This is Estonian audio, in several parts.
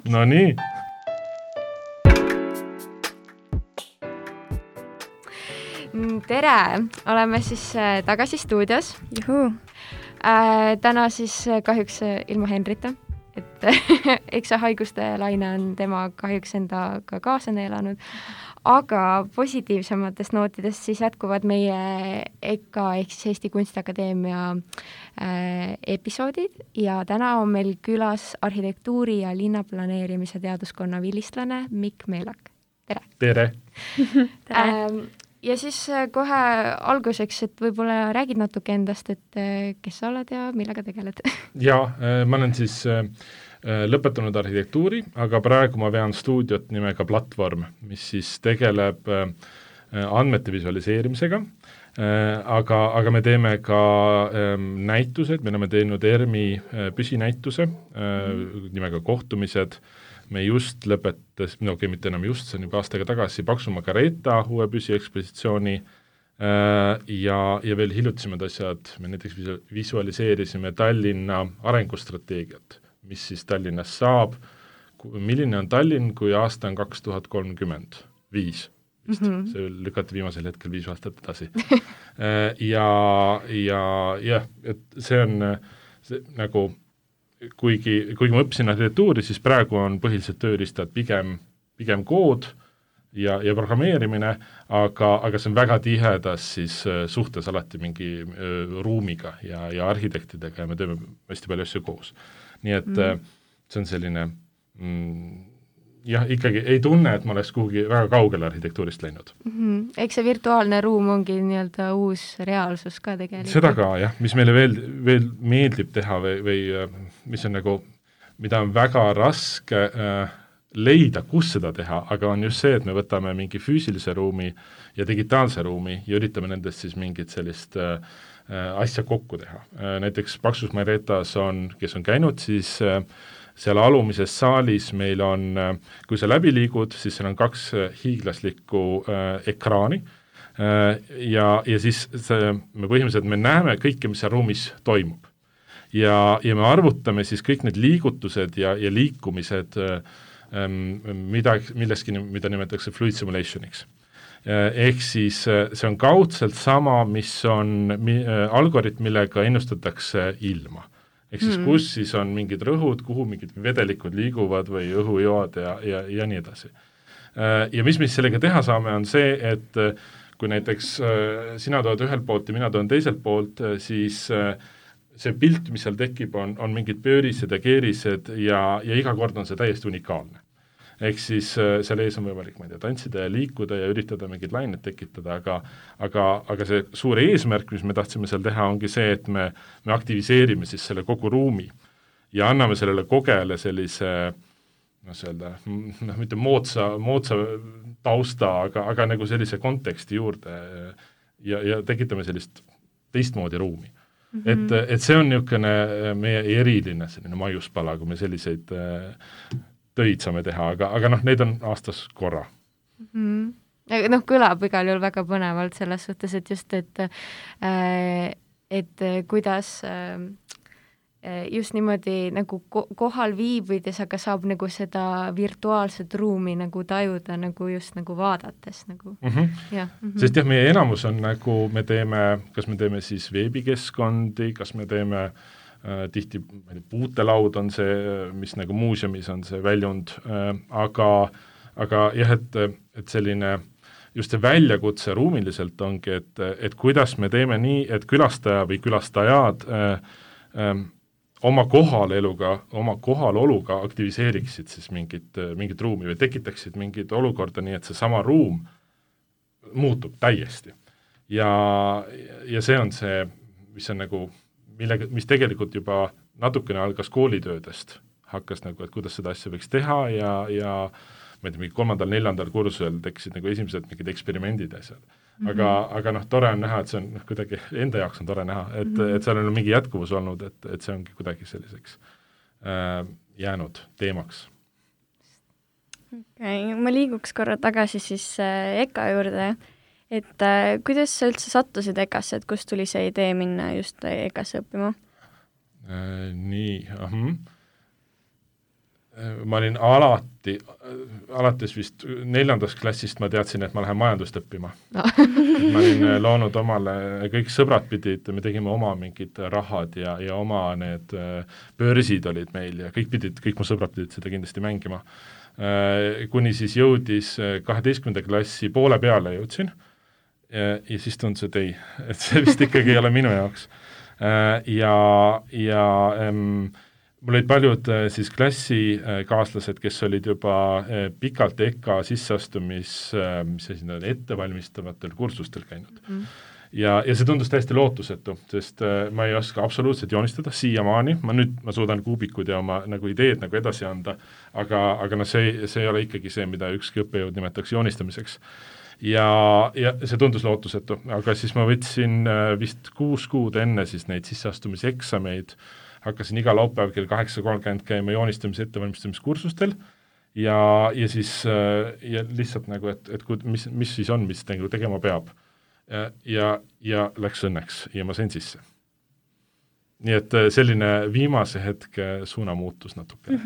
No nii. Tere, oleme siis tagasi stuudios. Juhu. Täna siis kahjuks ilma Henrita, et eks see haiguste laine on tema kahjuks endaga kaasa neelanud, aga positiivsematest nootidest siis jätkuvad meie EKA ehk siis Eesti Kunstiakadeemia episoodid ja täna on meil külas arhitektuuri ja linnaplaneerimise teaduskonna vilistlane Mikk Meelak. Tere! Tere! Tere! Ja siis kohe alguseks, et võib-olla räägid natuke endast, et kes sa oled ja millega tegeled? Jaa, ma olen siis lõpetanud arhitektuuri, aga praegu ma vean stuudiot nimega Platvorm, mis siis tegeleb andmete visualiseerimisega, aga me teeme ka näitused, me oleme teinud ERMi püsinäituse nimega Kohtumised. Me just lõpetas, mitte enam just, see on juba aastaga tagasi, Paksu Margareeta uue püsiekspositsiooni ja veel hiljutimad asjad, me näiteks visualiseerisime Tallinna arengustrateegiat, mis siis Tallinnas saab, milline on Tallinn, kui aasta on 2035 vist, see lükati viimasel hetkel 5 aastat edasi. ja et see on see, nagu kuigi ma õppisin arhitektuuri, siis praegu on põhiliselt tööriistad pigem kood ja programmeerimine, aga see on väga tihedas siis suhtes alati mingi ruumiga ja arhitektidega ja me teeme hästi palju asju koos. Nii et see on selline ikkagi ei tunne, et ma oleks kuhugi väga kaugele arhitektuurist läinud. Eks see virtuaalne ruum ongi nii-öelda uus reaalsus ka tegelikult. Seda ka, jah, mis meile veel meeldib teha või mis on nagu, mida on väga raske leida, kus seda teha, aga on just see, et me võtame mingi füüsilise ruumi ja digitaalse ruumi ja üritame nendest siis mingit sellist asja kokku teha. Näiteks Paksus Margareetas on, kes on käinud, siis seal alumises saalis meil on, kui sa läbi liigud, siis seal on 2 hiiglaslikku ekraani ja siis me põhimõtteliselt me näeme kõike, mis seal ruumis toimub. Ja me arvutame siis kõik need liigutused ja liikumised milleski, mida nimetatakse fluid simulationiks. Ehk siis see on kaudselt sama, mis on algoritm, millega ennustatakse ilma. Ehk siis kus siis on mingid rõhud, kuhu mingid vedelikud liiguvad või õhujoad ja nii edasi. Ja mis me sellega teha saame, on see, et kui näiteks sina tood ühelt poolt ja mina toon teiselt poolt, siis see pilt, mis seal tekib, on mingid pöörised ja keerised ja iga kord on see täiesti unikaalne. Ehk siis seal ees on võimalik, ma ei tea, tantsida ja liikuda ja üritada mingid lained tekitada, aga see suur eesmärk, mis me tahtsime seal teha, ongi see, et me aktiviseerime siis selle kogu ruumi ja anname sellele kogele sellise, mitte moodsa tausta, aga nagu sellise konteksti juurde ja tekitame sellist teistmoodi ruumi. Et see on niisugune meie eriline selline maiuspala, kui me selliseid töid saame teha, aga neid on aastas korra. Kõlab igal juhul väga põnevalt selles suhtes, et just, et kuidas just niimoodi nagu kohal viibides, aga saab nagu seda virtuaalset ruumi nagu tajuda nagu just nagu vaadates. Nagu. Sest jah, meie enamus on nagu, kas me teeme siis veebikeskkondi, kas me teeme tihti puutelaud on see, mis nagu muuseumis on see väljund, aga jah, et selline just see väljakutse ruumiliselt ongi, et kuidas me teeme nii, et külastaja või külastajad oma kohaloluga aktiviseeriksid siis mingit ruumi või tekitaksid mingit olukorda nii, et see sama ruum muutub täiesti. Ja see on see, mis on nagu mis tegelikult juba natukene algas koolitöödest, hakkas nagu, et kuidas seda asja võiks teha ja ma ei tea, mingi 3.-4. kursusel tekkisid nagu esimesed mingid eksperimendid asjad. Aga tore on näha, et see on kuidagi, enda jaoks on tore näha, et seal on mingi jätkuvus olnud, et see ongi kuidagi selliseks jäänud teemaks. Ma liiguks korra tagasi siis EKA juurde, et kuidas sa üldse sattusid EKA-sse, et kust tuli see idee minna just EKA-sse õppima? ma olin alati, alates vist 4. klassist ma teadsin, et ma lähen majandust õppima no. Ma olin loonud omale, kõik sõbrad pidid, me tegime oma mingid rahad ja oma need börsid olid meil ja kõik mu sõbrad pidid seda kindlasti mängima. Kuni siis jõudis 12. klassi poole peale jõudsin ja siis tundus, et ei, et see vist ikkagi ei ole minu jaoks. Mul olid paljud siis klassikaaslased, kes olid juba pikalt EKA ettevalmistavatel kursustel käinud. Ja see tundus täiesti lootusetu, sest ma ei oska absoluutselt joonistada siiamaani, ma suudan kuubikud ja oma nagu ideed nagu edasi anda, aga no see ei ole ikkagi see, mida ükski õppejõud nimetaks joonistamiseks. Ja see tundus lootusetu, aga siis ma võtsin vist 6 kuud enne siis neid sisseastumiseksameid, hakkasin iga laupäev kell 8:30 käima joonistamise ettevalmistamiskursustel ja siis ja lihtsalt nagu, et mis siis on, mis nagu tegema peab. Ja läks õnneks ja ma sain sisse. Nii et selline viimase hetke suunamuutus natuke.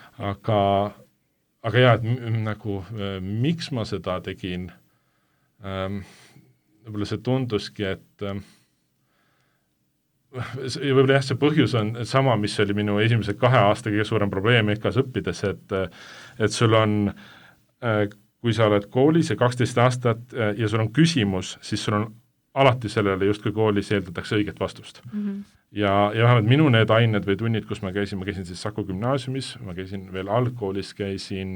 Aga jah, et nagu miks ma seda tegin, võib-olla see tunduski, et võib-olla jah, see põhjus on sama, mis oli minu esimese 2 aasta kõige suurem probleem EKAs õppides, et sul on, kui sa oled koolis ja 12 aastat ja sul on küsimus, siis sul on alati sellele justkui koolis eeldatakse õiget vastust. Ja vähemalt minu need ained või tunnid, kus ma käisin siis Saku gümnaasiumis, ma käisin veel algkoolis, käisin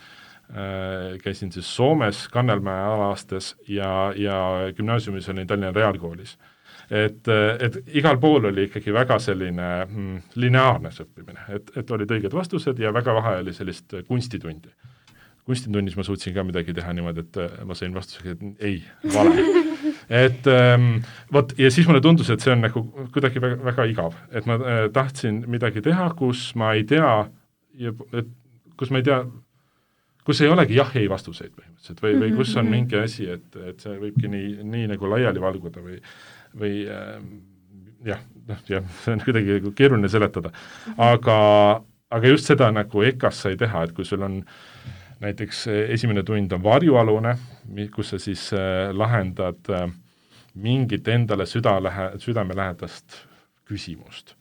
siis Soomes Kannelmäe alaastes ja gümnaasiumis olin Tallinna Reaalkoolis. Et igal pool oli ikkagi väga selline lineaarne õppimine, et olid õiged vastused ja väga vahe oli sellist kunstitundi. Kunstitunnis ma suutsin ka midagi teha niimoodi, et ma sain vastusega, et ei, vale. Vot, ja siis mulle tundus, et see on nagu kuidagi väga, väga igav, et ma tahtsin midagi teha, kus ma ei tea, kus ei olegi jah-ei vastuseid põhimõtteliselt või kus on mingi asi, et see võibki nii nagu laiali valguda või see on kuidagi keeruline seletada. Aga just seda nagu EKAs sai teha, et kui sul on näiteks esimene tund on varjualune, kus sa siis lahendad mingit endale südamelähedast küsimust.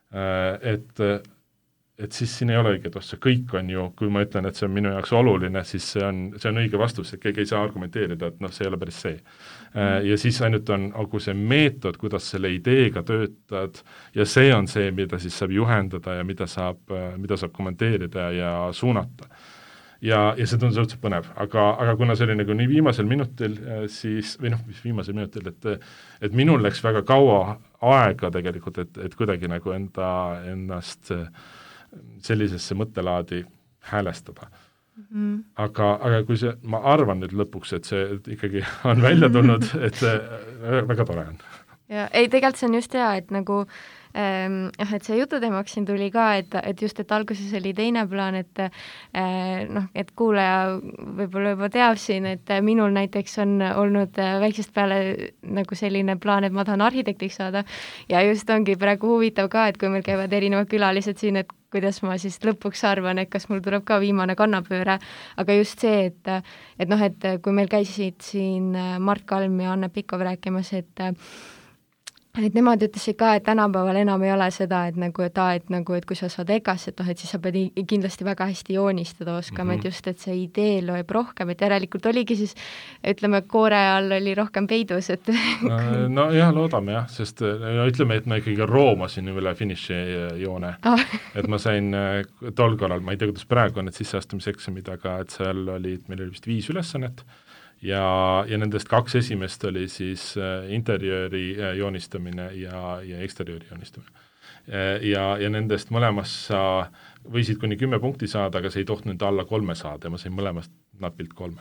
Et siis siin ei ole õiget vastust, kõik on ju, kui ma ütlen, et see on minu jaoks oluline, siis see on õige vastus, et keegi ei saa argumenteerida, et see ei ole päris see. Ja siis ainult on see meetod, kuidas selle ideega töötad ja see on see, mida siis saab juhendada ja mida saab kommenteerida ja suunata. Ja see tundus õudselt põnev, aga kuna see oli nagu nii viimasel minutil, siis, või viimasel minutil, et minul läks väga kaua aega tegelikult, et kuidagi nagu ennast sellisesse mõttelaadi häälestada. Aga kui ma arvan nüüd lõpuks, et see ikkagi on välja tulnud, et see väga tore on. Ja ei, tegelikult see on just hea, et nagu et see jututeemaks siin tuli ka, et just, et alguses oli teine plaan, et kuulaja võib-olla juba teab siin, et minul näiteks on olnud väiksest peale nagu selline plaan, et ma tahan arhitektiks saada ja just ongi praegu huvitav ka, et kui meil käivad erinevad külalised siin, et kuidas ma siis lõpuks arvan, et kas mul tuleb ka viimane kannapööre, aga just see, et kui meil käisid siin Mart Kalm ja Anne Pikov rääkimas, et nemad ütlesid ka, et tänapäeval enam ei ole seda, et kui sa saad EKAs, et siis sa pead kindlasti väga hästi joonistada oskama, et just, et see idee loeb rohkem, et järelikult oligi siis, ütleme, koore all oli rohkem peidus, et no jah, loodame jah, sest ütleme, et ma ikkagi roomasin üle finiši joone, et ma sain tol korral, ma ei tea, kuidas praegu on need sisseastumiseksamid, aga et seal meil oli vist 5 ülesannet, ja nendest 2 esimest oli siis interjööri joonistamine ja eksteriööri joonistamine. Ja nendest mõlemas sa võisid kuni 10 punkti saada, aga see ei tohtinud alla 3 saada ja ma sain mõlemast napilt 3.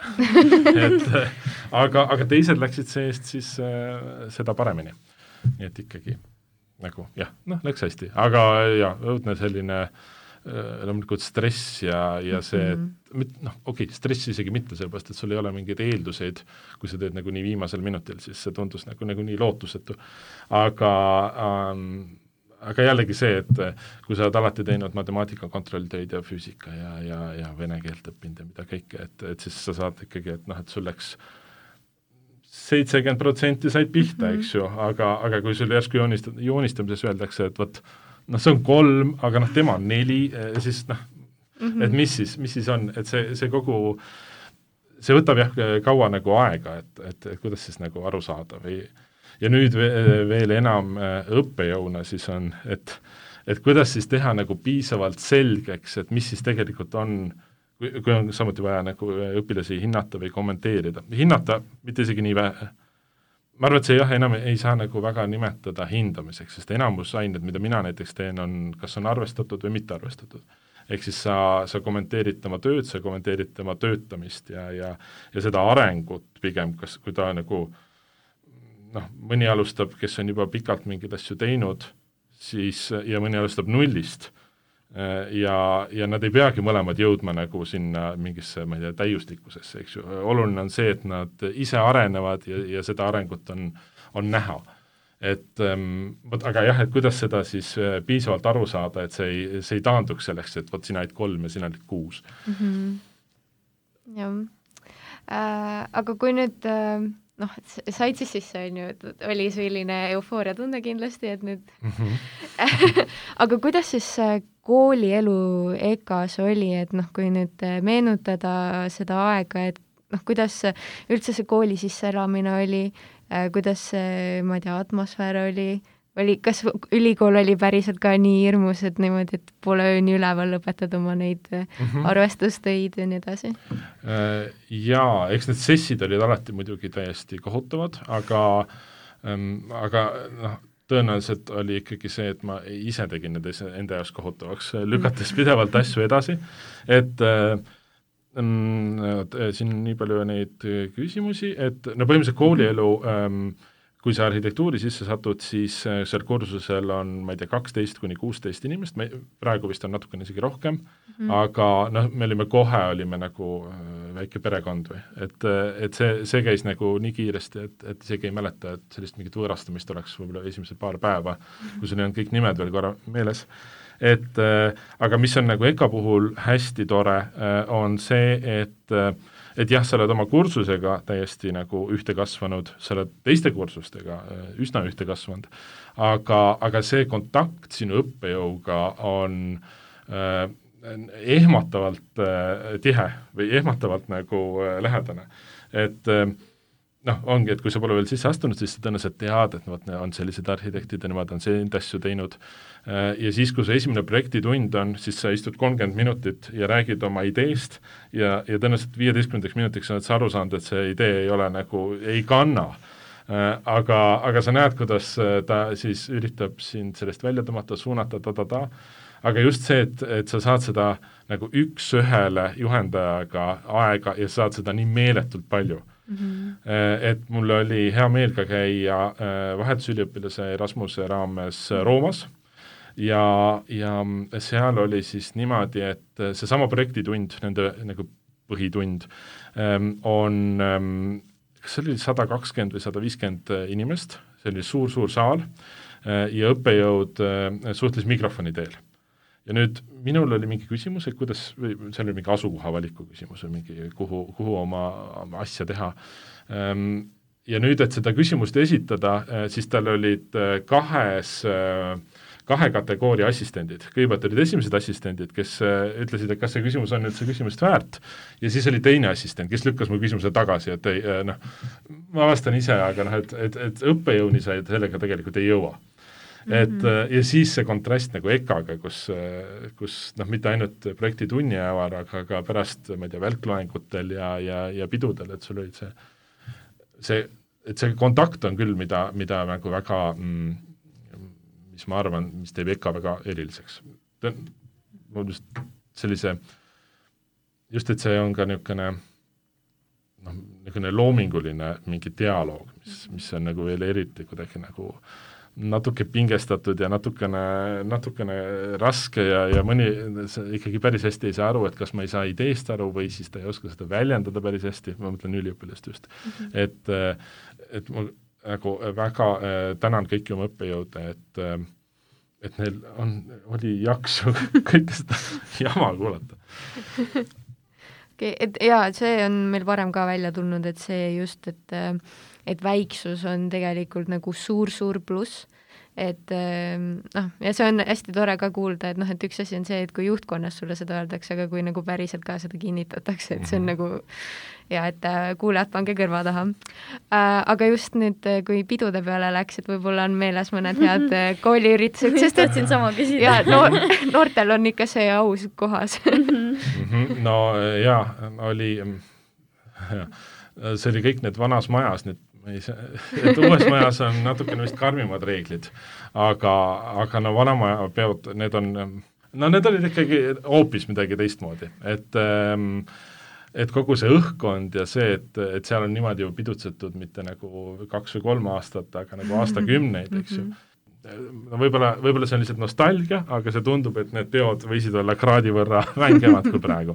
Aga teised läksid seest siis seda paremini. Nii et ikkagi nagu jah, läks hästi. Aga jah, õudne selline loomulikult stress ja see, stress isegi mitte, sellepärast, et sul ei ole mingeid eelduseid, kui sa teed nagu nii viimasel minutil, siis see tundus nagu nii lootusetu. aga jällegi see, et kui sa oled alati teinud matemaatika kontrolltöid ja füüsika ja vene keelt õppinud ja mida kõike, et siis sa saad ikkagi, et noh, et sul läks 70% said pihta, eks ju, aga kui sul järsku joonistamises öeldakse, et vot, noh, see on 3, aga noh, tema on 4, siis noh, et mis siis on, et see kogu, see võtab jah kaua nagu aega, et kuidas siis nagu aru saada või ja nüüd veel enam õppejõuna siis on, et kuidas siis teha nagu piisavalt selgeks, et mis siis tegelikult on, kui on samuti vaja nagu õpilasi hinnata või kommenteerida. Hinnata mitte isegi nii vähe. Ma arvan, et see jah, enam ei saa nagu väga nimetada hindamiseks, sest enamus ained, mida mina näiteks teen, on, kas on arvestatud või mitte arvestatud. Ehk siis sa kommenteerid tema tööd, sa kommenteerid tema töötamist ja seda arengut pigem, kas kui ta nagu noh, mõni alustab, kes on juba pikalt mingeid asju teinud, siis, ja mõni alustab nullist ja nad ei peagi mõlemad jõudma nagu sinna mingisse, ma ei tea, täiuslikkusesse, eks ju. Oluline on see, et nad ise arenevad ja seda arengut on näha. Aga jah, et kuidas seda siis piisavalt aru saada, et see ei taanduks selleks, et vot sina olid 3 ja sina olid 6. Jah. Aga kui nüüd noh, said siis sisse, on ju, et oli selline eufooria tunne kindlasti, et nüüd aga kuidas siis koolielu EKA-s oli, et noh, kui nüüd meenutada seda aega, et noh, kuidas üldse see kooli sisseelamine oli, kuidas see, ma ei tea, atmosfäär oli, kas ülikool oli päriselt ka nii hirmus, et niimoodi, et poole ööni üleval lõpetad oma neid arvestustöid ja nii edasi? Jaa, eks need sessid olid alati muidugi täiesti kohutavad, aga noh, tõenäoliselt oli ikkagi see, et ma ise tegin need enda jaoks kohutavaks, lükates pidevalt asju edasi, et siin on nii palju neid küsimusi, et no põhimõtteliselt koolielu kui sa arhitektuuri sisse satud, siis seal kursusel on, ma ei tea, 12–16 inimest, praegu vist on natukene isegi rohkem, aga noh, me olime nagu väike perekond või, et see käis nagu nii kiiresti, et isegi ei mäleta, et sellist mingit võõrastamist oleks võib-olla esimesed paar päeva, kui sul on kõik nimed veel korra meeles. Aga mis on nagu EKA puhul hästi tore, on see, et jah, sa oled oma kursusega täiesti nagu ühte kasvanud, sa oled teiste kursustega üsna ühte kasvanud, aga see kontakt sinu õppejõuga on ehmatavalt tihe või ehmatavalt nagu lähedane. Et noh, ongi, et kui sa pole veel sisse astunud, siis sa tõenäoliselt tead, et on sellised arhitektid ja nemad on selliseid asju teinud. Ja siis, kui see esimene projektitund on, siis sa istud 30 minutit ja räägid oma ideest ja tõenäoliselt 15 minutiks oled sa aru saanud, et see idee ei ole nagu, ei kanna. Aga sa näed, kuidas ta siis üritab sind sellest välja tõmmata, suunata, aga just see, et sa saad seda nagu üks-ühele juhendajaga aega ja saad seda nii meeletult palju. Et mul oli hea meel ka käia vahetusüliõpilase Erasmuse raames Roomas ja seal oli siis niimoodi, et seesama projektitund, nende nagu põhitund on, kas see oli 120 või 150 inimest, see oli suur saal ja õppejõud suhtles mikrofoni teel. Ja nüüd minul oli mingi küsimus, et kuidas, see oli mingi asukoha valiku küsimus või mingi, kuhu oma asja teha. Ja nüüd, et seda küsimust esitada, siis tal olid kahe kategooria assistendid. Kõigepealt olid esimesed assistendid, kes ütlesid, et kas see küsimus on üldse küsimust väärt, ja siis oli teine assistent, kes lükkas mu küsimuse tagasi, et ei, noh, ma vastan ise, aga noh, et õppejõuni sa sellega tegelikult ei jõua. Ja siis see kontrast nagu EKA-ga, kus noh, mitte ainult projekti tunni ajal, aga ka pärast, ma ei tea, välkloengutel ja pidudel, et sul olid see kontakt on küll, mida nagu väga mis ma arvan, mis teeb EKA väga eriliseks. Just sellise, just et see on ka niisugune loominguline mingi dialoog, mis on nagu veel eriti kuidagi nagu natuke pingestatud ja natukene raske ja mõni ikkagi päris hästi ei saa aru, et kas ma ei saa ideest aru või siis ta ei oska seda väljendada päris hästi, ma mõtlen üliõpilast just. Et ma nagu väga tänan kõiki oma õppejõude, et neil oli jaksu kõike seda jama kuulata. Okay, et jaa, see on meil varem ka välja tulnud, et see just, et väiksus on tegelikult nagu suur pluss, et ja see on hästi tore ka kuulda, et et üks asi on see, et kui juhtkonnas sulle seda öeldakse, aga kui nagu päriselt ka seda kinnitatakse, et see on nagu ja et kuulajad pange kõrva taha. Aga just nüüd, kui pidude peale läks, et võib-olla on meeles mõned head kooliüritused, sest tahtsin sama küsida. Ja noortel on ikka see aus kohas. No jaa, oli see oli kõik need vanas majas, et uues majas on natukene vist karmimad reeglid, aga no vanamaja peod, need olid ikkagi hoopis midagi teistmoodi, et kogu see õhkkond ja see, et seal on niimoodi ju pidutsetud mitte nagu 2 või 3 aastat, aga nagu aastakümneid, eks ju. No võib-olla see on lihtsalt nostalgia, aga see tundub, et need peod võisid olla kraadi võrra vängemad kui praegu.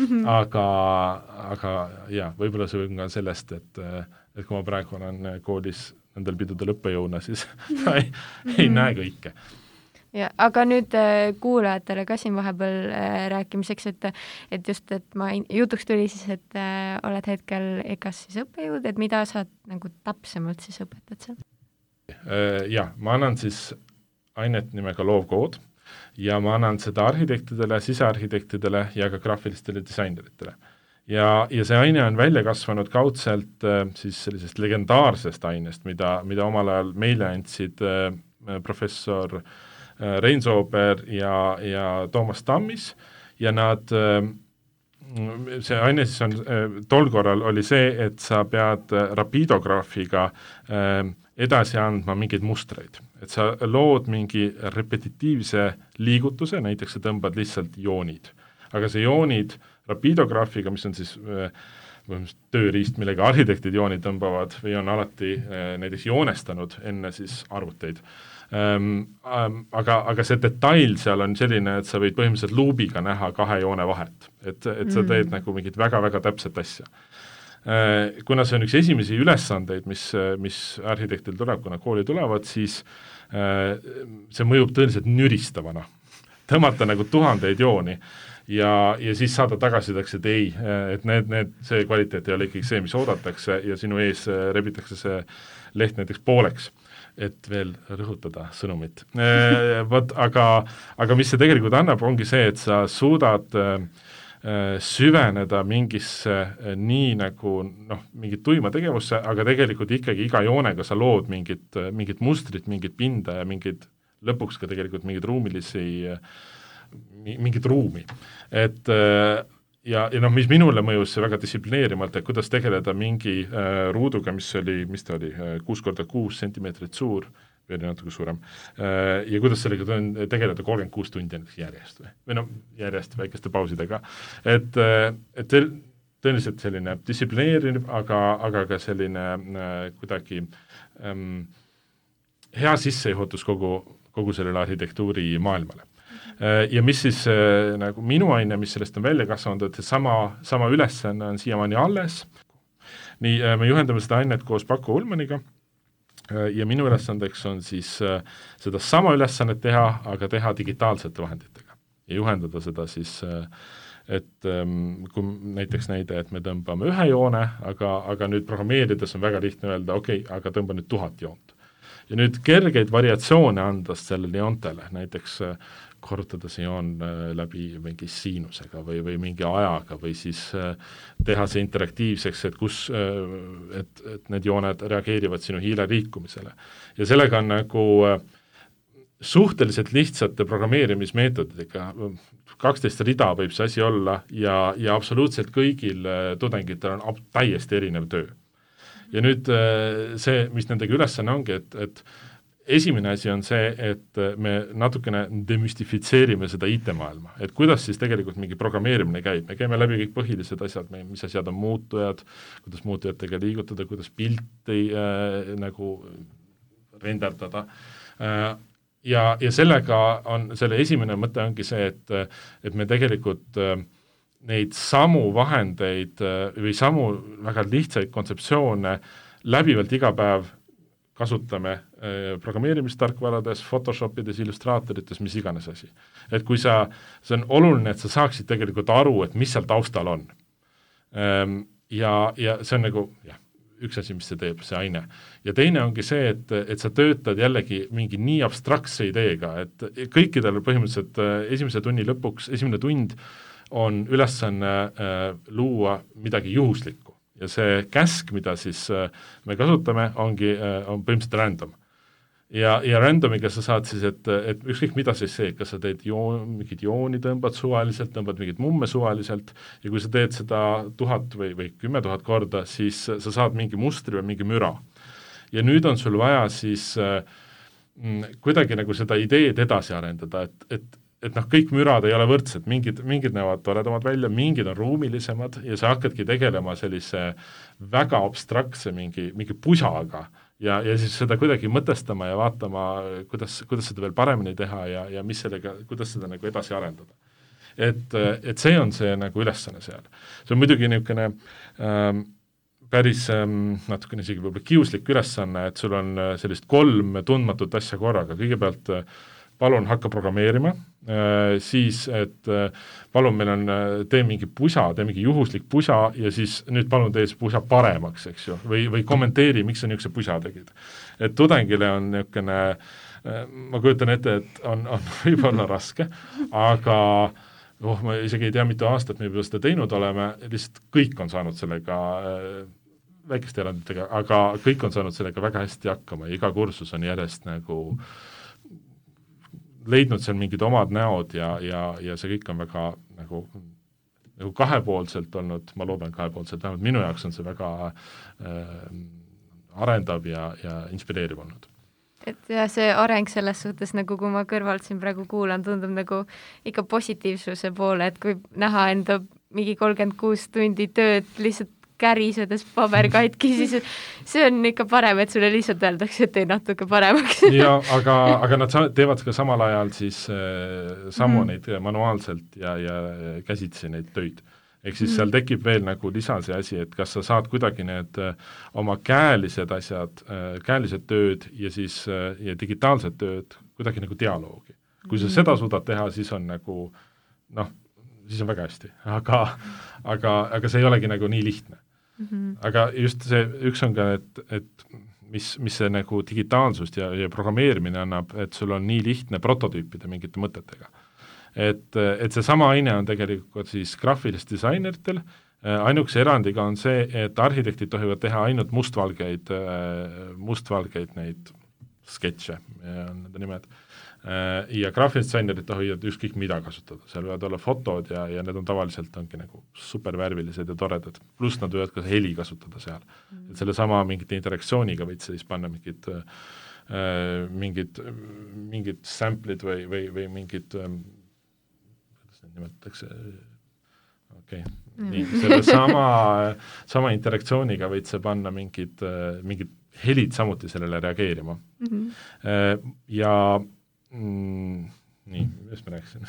Aga jah, võib-olla see võib ka sellest, et kui ma praegu olen koolis nendel pidudel õppejõuna, siis ei näe kõike. Ja, aga nüüd kuulajatele ka siin vahepeal rääkimiseks, et just, et ma jutuks tuli siis, et oled hetkel EKAs siis õppejõud, et mida sa nagu täpsemalt siis õpetad seal? Jah, ma annan siis ainet nimega loovkood ja ma annan seda arhitektidele, sisearhitektidele ja ka graafilistele disaineritele. Ja see aine on välja kasvanud kaudselt siis sellisest legendaarsest ainest, mida omal ajal meile andsid professor Rein Soober ja Toomas Tammis ja see aine siis on, tol korral oli see, et sa pead rapidograafiga edasi andma mingeid mustreid. Et sa lood mingi repetitiivse liigutuse, näiteks sa tõmbad lihtsalt joonid. Aga see joonid rapidograafiga, mis on siis tööriist, millega arhitektid joonid tõmbavad või on alati näiteks joonestanud enne siis arvuteid. Aga see detail seal on selline, et sa võid põhimõtteliselt luubiga näha 2 joone vahet. Et sa teed nagu mingit väga-väga täpset asja. Kuna see on üks esimesi ülesandeid, mis arhitektil tuleb, kuna kooli tulevad, siis see mõjub tõeliselt nüristavana. Tõmmata nagu 1000 jooni ja siis saada tagasideks, et ei, et see kvaliteet ei ole ikkagi see, mis oodatakse ja sinu ees rebitakse see leht näiteks pooleks, et veel rõhutada sõnumit. Aga mis see tegelikult annab, ongi see, et sa suudad süveneda mingisse nii nagu mingit tuima tegevusse, aga tegelikult ikkagi iga joonega sa lood mingit mustrit, mingit pinda ja lõpuks ka tegelikult mingit ruumi. Et ja mis minule mõjus see väga distsiplineerimalt, et kuidas tegeleda mingi ruuduga, mis ta oli 6x6 sentimeetrit suur, või natuke suurem, ja kuidas sellega tegeleda 36 tundi järjest või järjest väikeste pausidega. Et tõeliselt selline distsiplineeriv, aga ka selline kuidagi hea sissejuhatus kogu sellele arhitektuuri maailmale. Ja mis siis nagu minu aine, mis sellest on välja kasvanud, et sama ülesanne on siiamaani alles. Nii, me juhendame seda ainet koos Paku Ullmaniga ja minu ülesandeks on siis seda sama ülesannet teha, aga teha digitaalsete vahenditega ja juhendada seda siis, et kui näiteks näide, et me tõmbame 1 joone, aga nüüd programmeerides on väga lihtne öelda, aga tõmba nüüd 1000 joont. Ja nüüd kergeid variatsioone anda sellele joontele, näiteks korrutada see joon läbi mingi siinusega või mingi ajaga või siis teha see interaktiivseks, et need jooned reageerivad sinu hiile liikumisele. Ja sellega on nagu suhteliselt lihtsate programmeerimismeetodidega, 12 rida võib see asi olla ja absoluutselt kõigil tudengitel on täiesti erinev töö. Ja nüüd see, mis nendega ülesanne ongi, et esimene asi on see, et me natukene demystifitseerime seda IT-maailma, et kuidas siis tegelikult mingi programmeerimine käib. Me käime läbi kõik põhilised asjad, mis asjad on muutujad, kuidas muutujatega liigutada, kuidas pilti nagu renderdada. Ja sellega selle esimene mõte ongi see, et me tegelikult neid samu vahendeid või samu väga lihtsaid kontseptsioone läbivalt iga päev kasutame programmeerimistarkvarades, Photoshopides, Illustratorites, mis iganes asi. Et kui see on oluline, et sa saaksid tegelikult aru, et mis seal taustal on. Ja see on nagu, üks asi, mis see teeb, see aine. Ja teine ongi see, et sa töötad jällegi mingi nii abstraktse ideega, et kõikidel põhimõtteliselt esimese tund on ülesanne luua midagi juhuslikku. Ja see käsk, mida siis me kasutame, on põhimõtteliselt random. Ja randomiga sa saad siis, et ükskõik mida siis see, kas sa teed mingid jooni tõmbad suvaliselt, tõmbad mingid mumme suvaliselt ja kui sa teed seda 1000 või 10 000 korda, siis sa saad mingi mustri või mingi müra. Ja nüüd on sul vaja siis kuidagi nagu seda ideed edasi arendada, et kõik mürad ei ole võrdsed, mingid näevad toredamad välja, mingid on ruumilisemad ja sa hakkadki tegelema sellise väga abstraktse mingi pusaga ja siis seda kuidagi mõtestama ja vaatama, kuidas seda veel paremini teha ja mis sellega, kuidas seda nagu edasi arendada. Et see on see nagu ülesanne seal. See on muidugi niisugune päris natukene isegi võib-olla kiuslik ülesanne, et sul on sellist 3 tundmatut asja korraga. Kõigepealt palun hakka programmeerima, siis, et palun meil on, tee mingi juhuslik pusa ja siis nüüd palun tee see pusa paremaks, eks ju, või kommenteeri, miks sa niisuguse pusa tegid. Et tudengile on niisugune, ma kujutan ette, et on võib-olla raske, aga ma isegi ei tea, mitu aastat me juba seda teinud oleme, lihtsalt kõik on saanud sellega väikeste eranditega, aga kõik on saanud sellega väga hästi hakkama ja iga kursus on järjest nagu leidnud seal mingid omad näod ja see kõik on väga nagu kahepoolselt olnud, ma loodan kahepoolselt, vähemalt minu jaoks on see väga arendav ja inspireeriv olnud. Et ja see areng selles suhtes, nagu kui ma kõrvalt siin praegu kuulan, tundub nagu ikka positiivsuse poole, et kui näha enda mingi 36 tundi tööd lihtsalt kärisedes paber katki, siis see on ikka parem, et sulle lihtsalt öeldakse, et tee natuke paremaks. Ja, aga nad teevad ka samal ajal siis samu neid manuaalselt ja käsitsi neid töid. Ehk siis seal tekib veel nagu lisa see asi, et kas sa saad kuidagi need oma käelised asjad, käelised tööd ja siis ja digitaalsed tööd kuidagi nagu dialoogi. Kui sa seda suudad teha, siis on nagu siis on väga hästi. Aga see ei olegi nagu nii lihtne. Aga just see, üks on ka, et mis see nagu digitaalsust ja programmeerimine annab, et sul on nii lihtne prototüüpida mingite mõtetega. Et see sama aine on tegelikult siis graafilist disaineritel, ainukese erandiga on see, et arhitektid tohivad teha ainult mustvalgeid neid sketše, on nende nimed. Ja graafilisdisainerid tohivad ükskõik mida kasutada, seal võivad olla fotod ja need on tavaliselt ongi nagu supervärvilised ja toredad, pluss nad võivad ka heli kasutada seal. Et selle sama mingite interaktsiooniga võid siis panna mingid sample'id või mingid kuidas need nimetatakse nii, selle sama interaktsiooniga võid sa panna mingid helid samuti sellele reageerima. Ja nii, mis ma rääkisin?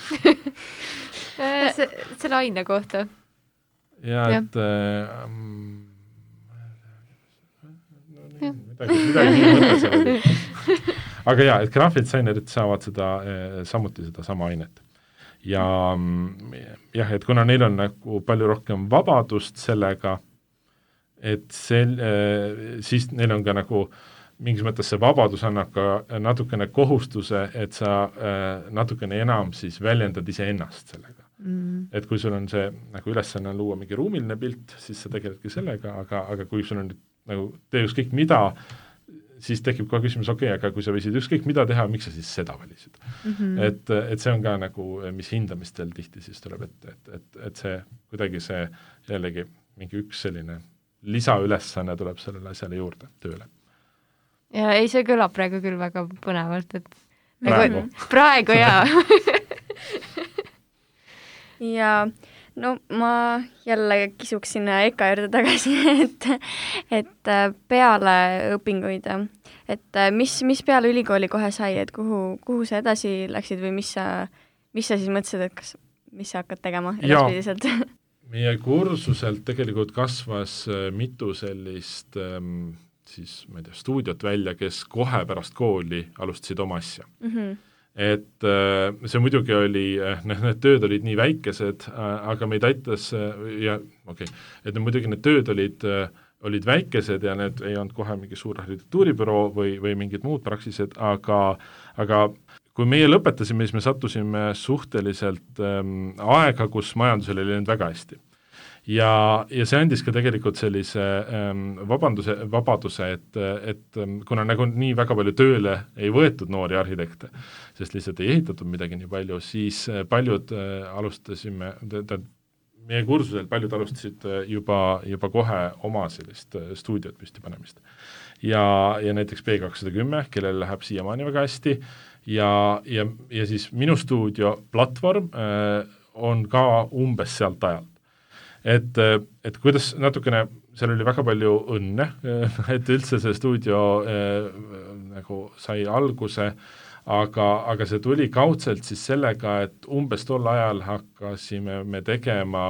Selle aine kohta. Ja, et midagi nii mõte seal. Aga ja, et graafilisdisainerid saavad samuti seda sama ainet. Ja jah, et kuna neil on nagu palju rohkem vabadust sellega, et siis neil on ka nagu mingis mõttes see vabadus annab ka natukene kohustuse, et sa natukene enam siis väljendad iseennast sellega. Et kui sul on see nagu ülesanne luua mingi ruumiline pilt, siis sa tegeledki sellega, aga kui sul on nagu tee ükskõik mida, siis tekib kohe küsimus, aga kui sa võisid ükskõik mida teha, miks sa siis seda valisid? Et see on ka nagu, mis hindamistel tihti siis tuleb, et see kuidagi see jällegi mingi üks selline lisaülesanne tuleb sellele asjale juurde, tööle. Ja ei, see kõlab praegu küll väga põnevalt, et praegu, praegu jaa. Ja no ma jälle kisuks sinna EKA juurde tagasi, et peale õpinguid, et mis peale ülikooli kohe sai, et kuhu sa edasi läksid või mis sa siis mõtlesid, et mis sa hakkad tegema edaspidiselt? Meie kursuselt tegelikult kasvas mitu sellist siis, ma ei tea, stuudiot välja, kes kohe pärast kooli alustasid oma asja. Et see muidugi oli, need tööd olid nii väikesed, aga meid aitas et muidugi need tööd olid väikesed ja need ei olnud kohe mingi suur arhitektuuribüroo või mingid muud praksised, aga kui meie lõpetasime, siis me sattusime suhteliselt aega, kus majandusel oli läinud väga hästi. Ja see andis ka tegelikult sellise vabaduse, et kuna nagu nii väga palju tööle ei võetud noori arhitekte, sest lihtsalt ei ehitatud midagi nii palju, siis paljud alustasime, meie kursusel paljud alustasid juba kohe oma sellist stuudiot püsti panemist. Ja näiteks B210, kellel läheb siiamaani väga hästi, ja siis minu stuudio platvorm on ka umbes sealt ajalt. Et kuidas natukene, seal oli väga palju õnne, et üldse see stuudio nagu sai alguse, aga see tuli kaudselt siis sellega, et umbes tol ajal hakkasime me tegema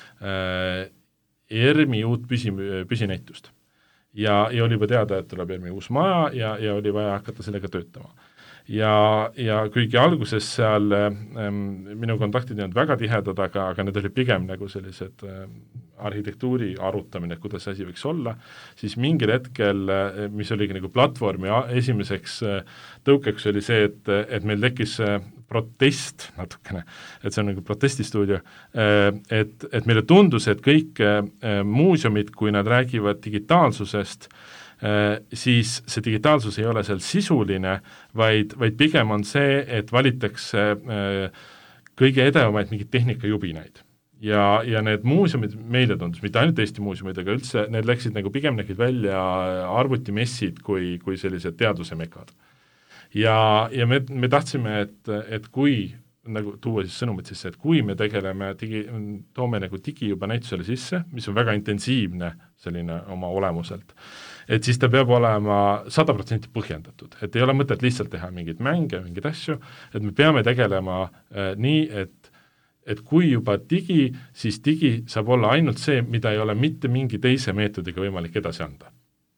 ERMi uut püsinäitust. Ja oli juba teada, et tuleb ERMi uus maja ja oli vaja hakata sellega töötama. Ja kuigi alguses seal minu kontaktid ei olnud väga tihedad, aga need oli pigem nagu sellised arhitektuuri arutamine, kuidas asi võiks olla, siis mingil hetkel, mis oligi nagu platvormi esimeseks tõukeks oli see, et meil tekkis protest natukene, et see on nagu protestistuudio, et meile tundus, et kõik muuseumid, kui nad räägivad digitaalsusest, siis see digitaalsus ei ole seal sisuline, vaid pigem on see, et valitakse kõige edevamaid mingid tehnikajubinaid. Ja need muuseumid meile tundus, mitte ainult Eesti muuseumid, aga üldse need läksid nagu pigem nägid välja arvutimessid kui sellised teadusemekad. Ja me tahtsime, et kui nagu tuua siis sõnumit sisse, et kui me tegeleme toome nagu digi juba näitusele sisse, mis on väga intensiivne selline oma olemuselt, et siis ta peab olema 100% põhjendatud, et ei ole mõtet lihtsalt teha mingeid mänge, mingeid asju, et me peame tegelema nii, et kui juba digi, siis digi saab olla ainult see, mida ei ole mitte mingi teise meetodiga võimalik edasi anda.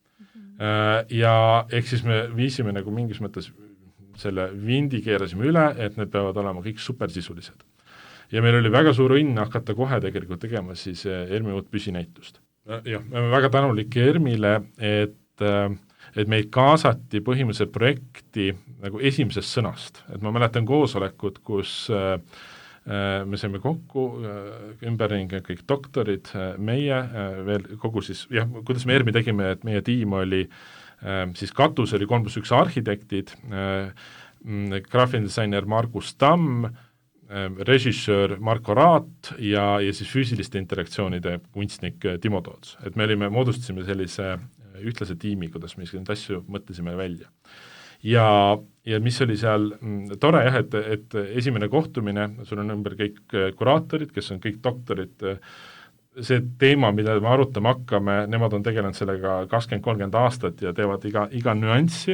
Ja ehk siis me viisime nagu mingis mõttes selle vindi keerasime üle, et need peavad olema kõik supersisulised. Ja meil oli väga suur õnn hakata kohe tegelikult tegema siis ERMi uut püsinäitust. Jah, me oleme väga tänulik ERMile, et meid kaasati põhimõtteliselt projekti nagu esimesest sõnast. Et ma mäletan koosolekut, kus me saime kokku ümberringi kõik doktorid, meie veel kogu siis, kuidas me ERMi tegime, et meie tiim oli siis katus oli 3+1 arhitektid, graafiline disainer Margus Tamm, režissöör Marko Raat ja siis füüsiliste interaktsioonide kunstnik Timo Toots. Et me moodustasime sellise ühtlase tiimi, kuidas me neid asju mõtlesime välja. Ja mis oli seal tore et esimene kohtumine, sul on ümber kõik kuraatorid, kes on kõik doktorid, see teema, mida me arutama hakkame, nemad on tegelenud sellega 20-30 aastat ja teevad iga nüanssi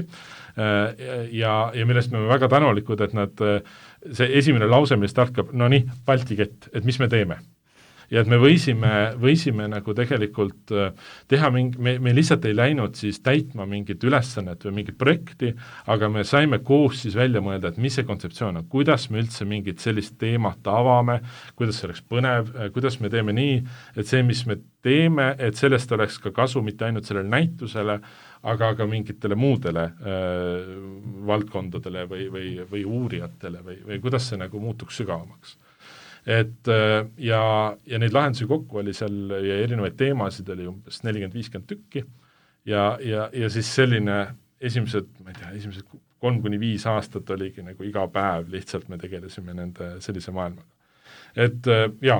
ja millest me oleme väga tänulikud, et nad, see esimene lause, millest hakkab, no nii, Balti kett, et mis me teeme. Ja et me võisime nagu tegelikult teha me lihtsalt ei läinud siis täitma mingit ülesannet või mingit projekti, aga me saime koos siis välja mõelda, et mis see kontseptsioon on, kuidas me üldse mingit sellist teemat avame, kuidas see oleks põnev, kuidas me teeme nii, et see, mis me teeme, et sellest oleks ka kasu mitte ainult sellele näitusele, aga ka mingitele muudele valdkondadele või uurijatele või kuidas see nagu muutuks sügavamaks. Et ja neid lahendusi kokku oli seal ja erinevaid teemasid oli umbes 40-50 tükki ja siis selline esimesed 3-5 aastat oligi nagu iga päev lihtsalt me tegelesime nende sellise maailmaga. Et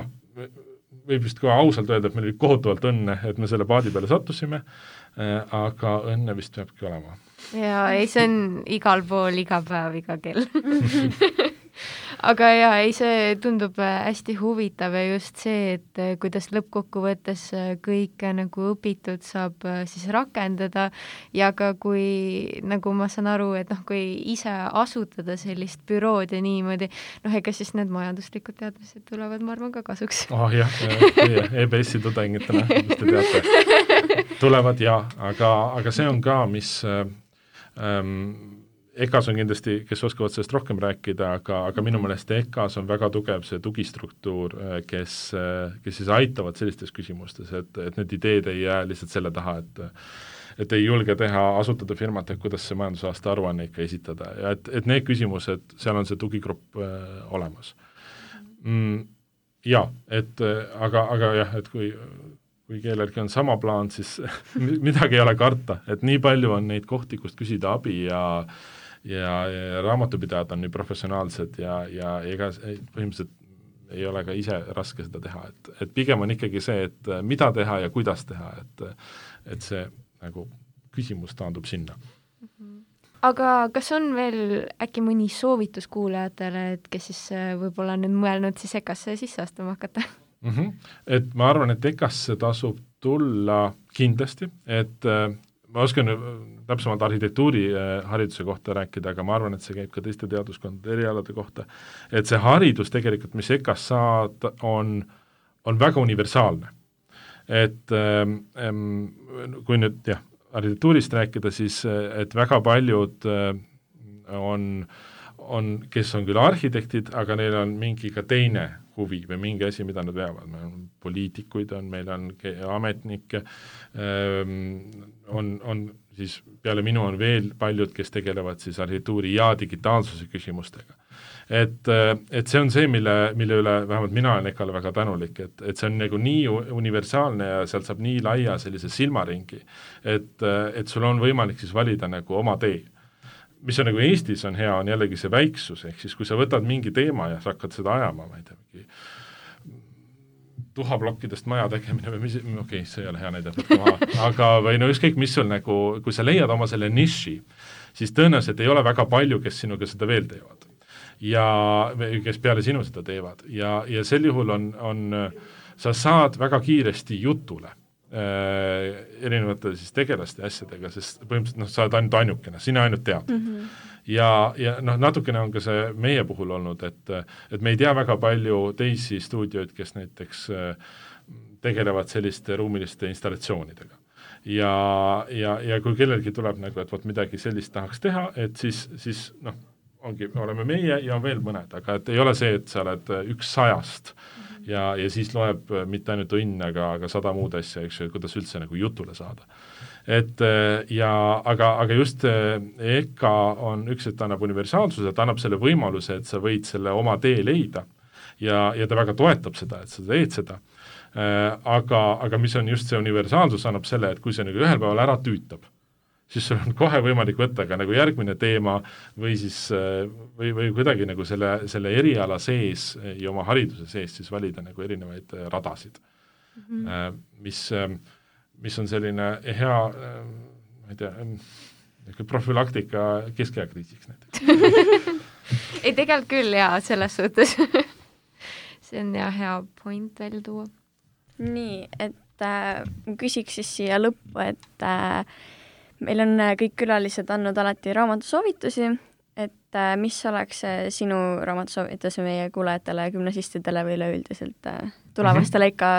võib vist ka ausalt öelda, et meil oli kohutavalt õnne, et me selle paadi peale sattusime, aga õnne vist peabki olema. Ja ei, see on igal pool, iga päev, iga kell. Aga see tundub hästi huvitav ja just see, et kuidas lõppkokkuvõttes kõike nagu õpitud saab siis rakendada ja ka kui, nagu ma saan aru, et kui ise asutada sellist bürood ja niimoodi, ega siis need majanduslikud teadmised tulevad, ma arvan, ka kasuks. Jah, EBS-i tudengitena, mis te teate. tulevad aga see on ka, mis EKAs on kindlasti, kes oskavad sellest rohkem rääkida, aga minu meelest EKAs on väga tugev see tugistruktuur, kes siis aitavad sellistes küsimustes, et need ideed ei jää lihtsalt selle taha, et ei julge asutada firmat, et kuidas see majandusaasta aruanne ikka esitada ja et need küsimused, seal on see tugigrupp olemas. Ja, aga jah, et kui kellelgi on sama plaan, siis midagi ei ole karta, et nii palju on neid kohti, kust küsida abi ja raamatupidajad on nii professionaalsed ja ega põhimõtteliselt ei ole ka ise raske seda teha, et pigem on ikkagi see, et mida teha ja kuidas teha, et see nagu küsimus taandub sinna. Aga kas on veel äkki mõni soovitus kuulajatele, et kes siis võib-olla nüüd mõelnud siis EKAsse sisse astuma hakata? Et ma arvan, et EKAsse tasub tulla kindlasti, et ma oskan täpsemalt arhitektuuri hariduse kohta rääkida, aga ma arvan, et see käib ka teiste teaduskondade erialade kohta, et see haridus tegelikult, mis EKAs saad, on väga universaalne. Et kui nüüd arhitektuurist rääkida, siis et väga paljud on, kes on küll arhitektid, aga neil on mingi ka teine huvi või mingi asi, mida nad veavad. Meil on poliitikuid, meil on ametnikke, on siis peale minu on veel paljud, kes tegelevad siis arhitektuuri ja digitaalsuse küsimustega. Et see on see, mille üle vähemalt mina olen EKAle väga tänulik, et see on nagu nii universaalne ja sealt saab nii laia sellise silmaringi, et sul on võimalik siis valida nagu oma tee. Mis on nagu Eestis on hea, on jällegi see väiksus, ehk siis kui sa võtad mingi teema ja sa hakkad seda ajama, ma ei tea, mingi tuhaplokkidest maja tegemine või okei, see ei ole hea näide, aga või no ükskõik, mis sul nagu, kui sa leiad oma selle niši, siis tõenäoliselt ei ole väga palju, kes sinuga seda veel teevad. Ja kes peale sinu seda teevad. Ja sel juhul on sa saad väga kiiresti jutule erinevate siis tegelaste asjadega, sest põhimõtteliselt sa oled ainult ainukene, sina ainult tead. Ja natukene on ka see meie puhul olnud, et me ei tea väga palju teisi stuudioid, kes näiteks tegelevad selliste ruumiliste installatsioonidega. Ja kui kellelgi tuleb nagu, et võt midagi sellist tahaks teha, et siis oleme meie ja on veel mõned, aga et ei ole see, et sa oled 100 ja siis loeb mitte ainult õnn, aga 100 muud asja, eks ju, kuidas üldse nagu jutule saada. Aga just EKA on üks, et ta annab universaalsuse, ta annab selle võimaluse, et sa võid selle oma tee leida ja ta väga toetab seda, et sa teed seda. Aga mis on just see universaalsus, annab selle, et kui see nagu ühel päeval ära tüütab, siis sul on kohe võimalik võtta ka nagu järgmine teema või siis või kuidagi nagu selle eriala sees ja oma hariduse sees siis valida nagu erinevaid radasid, mis on selline hea, ma ei tea, profülaktika keskeakriisiks näiteks. Ei, tegelikult küll jaa, selles suhtes. See on hea point välja tuua. Nii, et küsiks siis siia lõppu, et meil on kõik külalised andnud alati raamatusoovitusi, et mis oleks sinu raamatusoovitus meie kuulajatele, gümnasistidele või üleüldiselt tulevastele ikka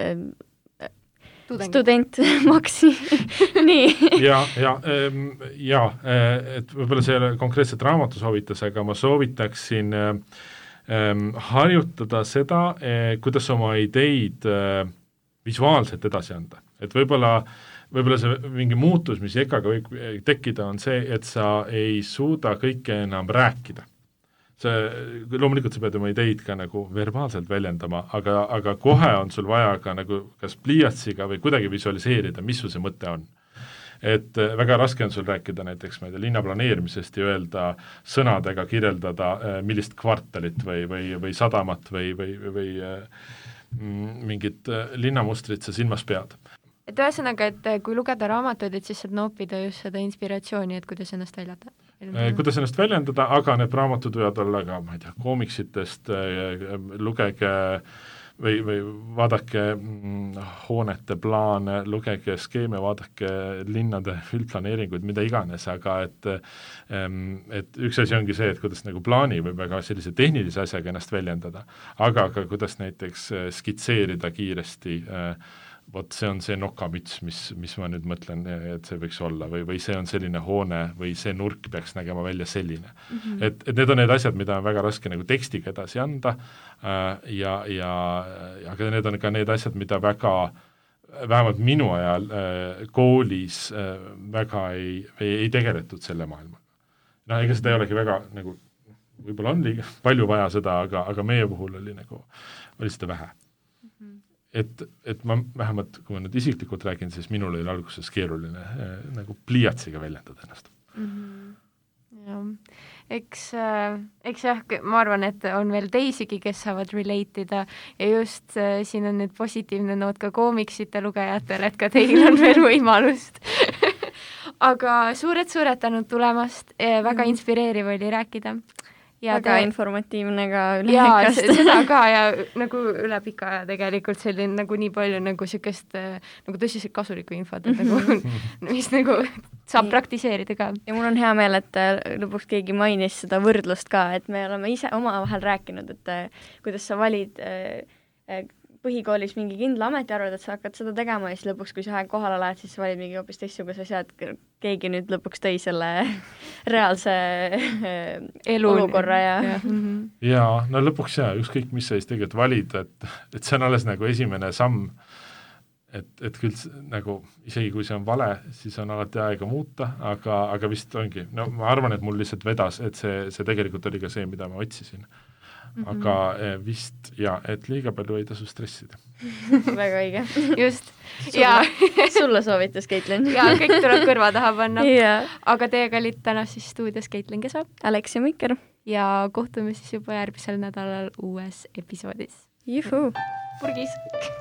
student Maxi. Nii. Ja, et võib-olla see ei ole konkreetselt raamatusoovitus, aga ma soovitaksin harjutada seda, kuidas oma ideid visuaalselt edasi anda. Et võib-olla see mingi muutus, mis EKAga võib tekkida, on see, et sa ei suuda kõike enam rääkida. Loomulikult sa pead oma ideid ka nagu verbaalselt väljendama, aga kohe on sul vaja ka nagu kas pliiatsiga või kuidagi visualiseerida, mis sul see mõte on. Et väga raske on sul rääkida näiteks linnaplaneerimisest ja öelda sõnadega kirjeldada millist kvartalit või sadamat või mingit linnamustrit sa silmas pead. Et ühesõnaga, et kui lugeda raamatuid, et siis saad noopida just seda inspiratsiooni, et kuidas ennast väljendada. Kuidas ennast väljendada, aga need raamatud võivad olla ka, ma ei tea, koomiksitest, lugege või vaadake hoonete plaane, lugege skeeme, vaadake linnade üldplaneeringuid, mida iganes, aga et üks asi ongi see, et kuidas nagu plaani või väga sellise tehnilise asjaga ennast väljendada, aga ka kuidas näiteks skitseerida kiiresti vot see on see nokamüts, mis ma nüüd mõtlen, et see võiks olla või see on selline hoone või see nurk peaks nägema välja selline. Et need on need asjad, mida on väga raske nagu tekstiga edasi anda aga need on ka need asjad, mida väga vähemalt minu ajal koolis väga ei tegeletud selle maailmaga. No ega seda ei olegi väga nagu, võib-olla on liiga palju vaja seda, aga meie puhul oli seda vähe. Et ma vähemalt, kui ma nüüd isiklikult räägin, siis minul oli alguses keeruline nagu pliiatsiga väljendada ennast. Ja. Eks jah, ma arvan, et on veel teisigi, kes saavad relate'ida ja just siin on nüüd positiivne noot ka koomiksite lugejatele, et ka teil on veel võimalust. Aga suured tänud tulemast, väga inspireeriv oli rääkida. Ja väga informatiivne ka üle pikast. Jaa, seda ka ja nagu üle pika aja tegelikult selline nagu nii palju nagu sellist nagu tõsiselt kasulikku infot, nagu, mis nagu saab praktiseerida ka. Ja mul on hea meel, et lõpuks keegi mainis seda võrdlust ka, et me oleme ise omavahel rääkinud, et kuidas sa valid põhikoolis mingi kindla ameti arvad, et sa hakkad seda tegema ja siis lõpuks, kui sa kohale lähed, siis sa valid mingi hoopis teistsuguse asja, et keegi nüüd lõpuks tõi selle reaalse olukorra ja no lõpuks ükskõik mis sa siis tegelikult valid, et see on alles nagu esimene samm, et küll nagu isegi kui see on vale, siis on alati aega muuta, aga vist ongi, no ma arvan, et mul lihtsalt vedas, et see tegelikult oli ka see, mida ma otsisin. Aga vist et liiga palju ei tasu stressida. Väga õige. Just. Sulle soovitas, Caitlin. Ja kõik tuleb kõrva taha panna. Aga teiega olid täna siis stuudios Caitlin Kesa. Alex ja Mikker. Ja kohtume siis juba järgmisel nädalal uues episoodis. Juhu! Purgis!